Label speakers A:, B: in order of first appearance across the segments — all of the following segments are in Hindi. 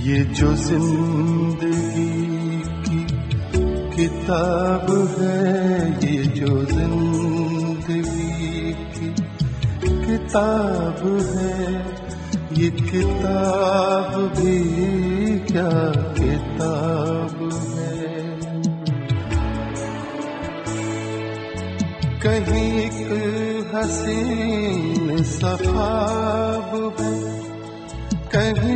A: ये जो जिंदगी की किताब है, ये जो जिंदगी की किताब है, ये किताब भी क्या किताब है। कहीं एक हसीन सा ख्वाब है, कहीं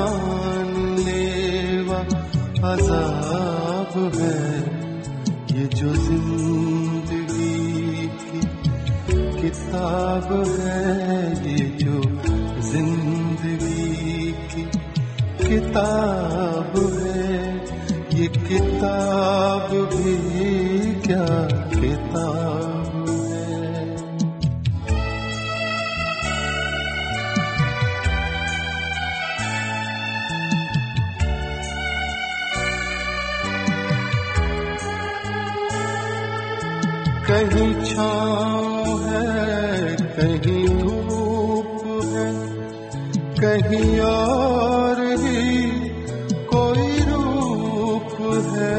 A: जानलेवा अज़ाब है। ये जो जिंदगी की किताब है, ये जो जिंदगी की किताब है, ये किताब भी क्या किताब है। कहीं छाँव है, कहीं धूप है, कहीं और ही कोई रूप है।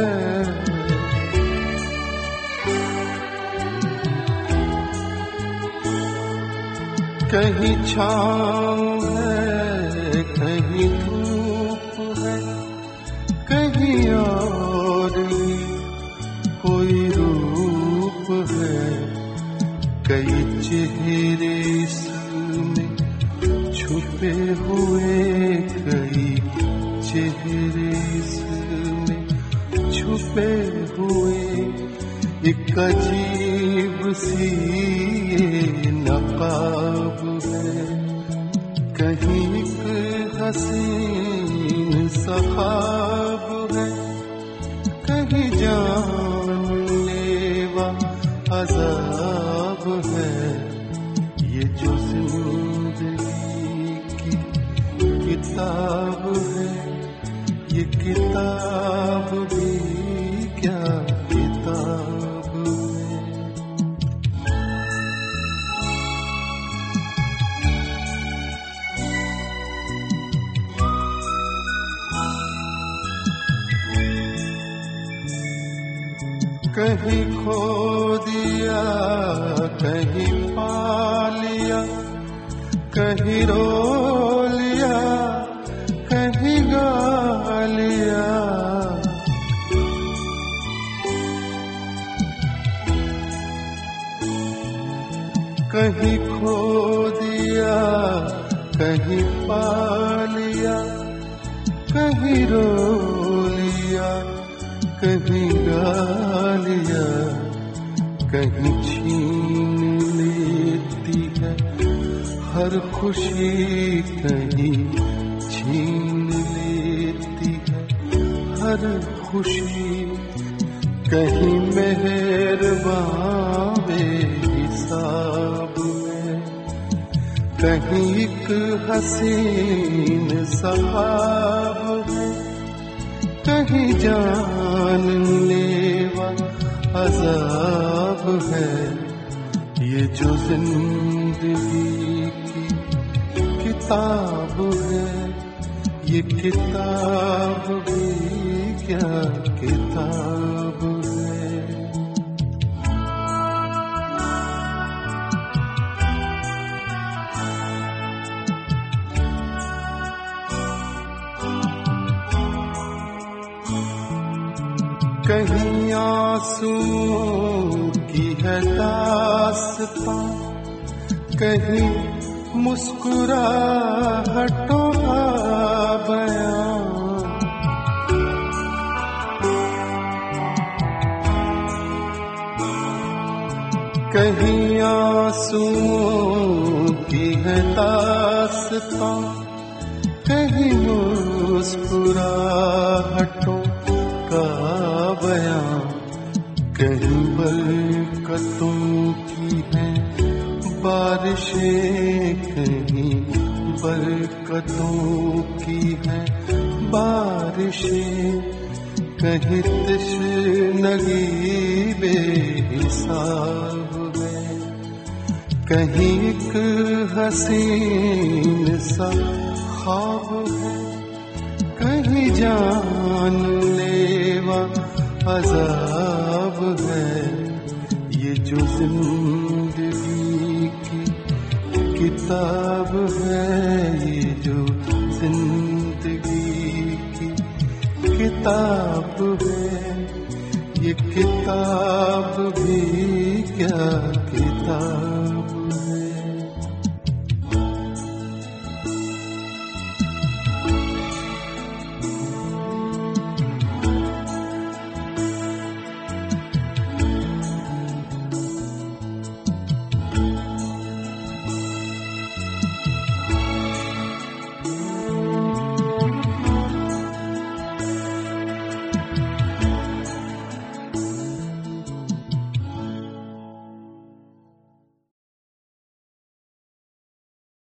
A: कहीं छाँव है, कहीं धूप है, कहीं और ही कोई रूप है। कई चेहरे इसमें छुपे हुए, कई चेहरे इसमें छुपे हुए। एक अजीब सी नकाब है, कहीं एक हसीन सा ख्वाब है, कहीं जानलेवा अज़ाब है। ये जो जिंदगी की किताब है, ये किताब भी क्या किताब है। कहीं खो दिया, कहीं पा लिया, कहीं रो लिया, कहीं गा लिया। कहीं खो दिया, कहीं पा लिया, कहीं रो लिया, कहीं गा लिया। कहीं छीन लेती है हर खुशी, कहीं छीन लेती है हर खुशी। कहीं मेहरबान बेहिसाब में, कहीं एक हसीन सा ख्वाब है, कहीं जानलेवा अज़ाब है। ये जो जिंदगी की किताब है, ये किताब भी क्या किताब है। कहीं आंसुओं की है दास्तां, कहीं मुस्कुराहटों का बयां। कहीं आंसुओं की है दास्तां, कहीं मुस्कुराहटों का बयां। कहीं बरकतों की है बारिशें, कहीं बरकतों की है बारिशें। कहीं तशनगी बेहिसाब है, कहीं एक हसीन सा ख्वाब है, कहीं जान लेवा अजाब है। ये जो जिंदगी की किताब है, ये जो जिंदगी की किताब है, ये किताब भी क्या